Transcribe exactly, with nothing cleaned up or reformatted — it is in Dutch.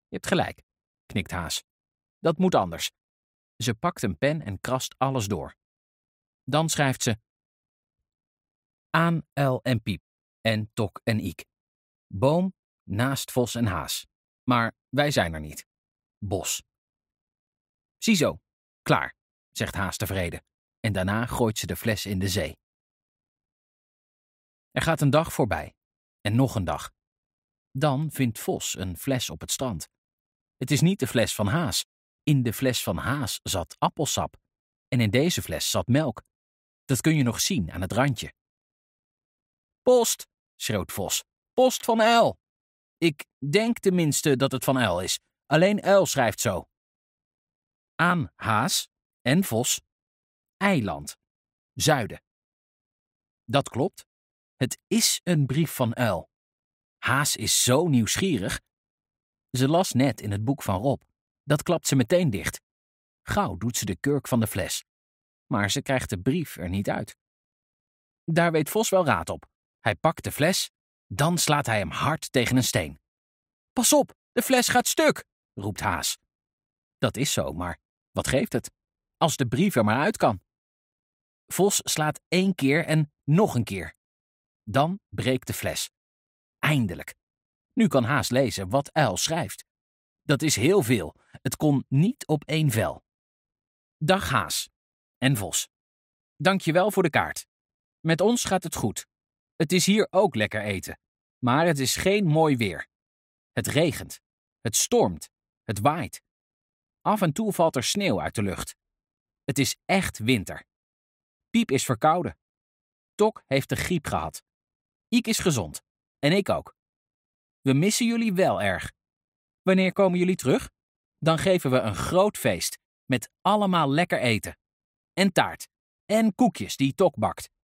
Je hebt gelijk, knikt Haas. Dat moet anders. Ze pakt een pen en krast alles door. Dan schrijft ze: Aan, Uil en Piep en Tok en Iek. Boom naast Vos en Haas. Maar wij zijn er niet. Bos. Ziezo, klaar, zegt Haas tevreden. En daarna gooit ze de fles in de zee. Er gaat een dag voorbij. En nog een dag. Dan vindt Vos een fles op het strand. Het is niet de fles van Haas. In de fles van Haas zat appelsap. En in deze fles zat melk. Dat kun je nog zien aan het randje. Post, schreeuwt Vos. Post van Uil. Ik denk tenminste dat het van Uil is. Alleen Uil schrijft zo. Aan Haas en Vos. Eiland. Zuiden. Dat klopt. Het is een brief van Uil. Haas is zo nieuwsgierig. Ze las net in het boek van Rob. Dat klapt ze meteen dicht. Gauw doet ze de kurk van de fles. Maar ze krijgt de brief er niet uit. Daar weet Vos wel raad op. Hij pakt de fles, dan slaat hij hem hard tegen een steen. Pas op, de fles gaat stuk, roept Haas. Dat is zo, maar wat geeft het? Als de brief er maar uit kan. Vos slaat één keer en nog een keer. Dan breekt de fles. Eindelijk. Nu kan Haas lezen wat Uil schrijft. Dat is heel veel. Het kon niet op één vel. Dag Haas en Vos. Dank je wel voor de kaart. Met ons gaat het goed. Het is hier ook lekker eten. Maar het is geen mooi weer. Het regent. Het stormt. Het waait. Af en toe valt er sneeuw uit de lucht. Het is echt winter. Piep is verkouden. Tok heeft de griep gehad. Iek is gezond. En ik ook. We missen jullie wel erg. Wanneer komen jullie terug? Dan geven we een groot feest. Met allemaal lekker eten. En taart. En koekjes die Tok bakt.